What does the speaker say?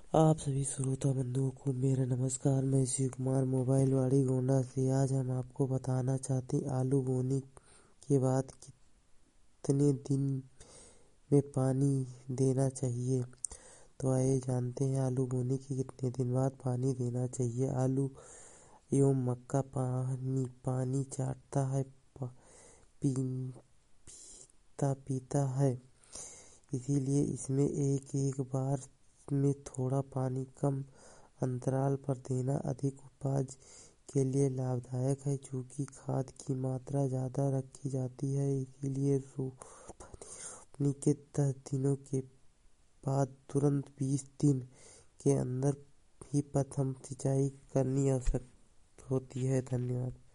आप सभी श्रोता बंधुओं को मेरा नमस्कार। मैं शिव कुमार मोबाइल वाड़ी गोंडा से। आज हम आपको बताना चाहते हैं आलू बोने के बाद कितने दिन में पानी देना चाहिए। तो आइए जानते हैं आलू बोने के कितने दिन बाद पानी देना चाहिए। आलू एवं मक्का पानी चाटता है, पीता है, इसीलिए इसमें एक बार में थोड़ा पानी कम अंतराल पर देना अधिक उपज के लिए लाभदायक है। चूँकि खाद की मात्रा ज़्यादा रखी जाती है, इसीलिए रोपनी के 10 दिनों के बाद तुरंत 20 दिन के अंदर ही प्रथम सिंचाई करनी आवश्यक होती है। धन्यवाद।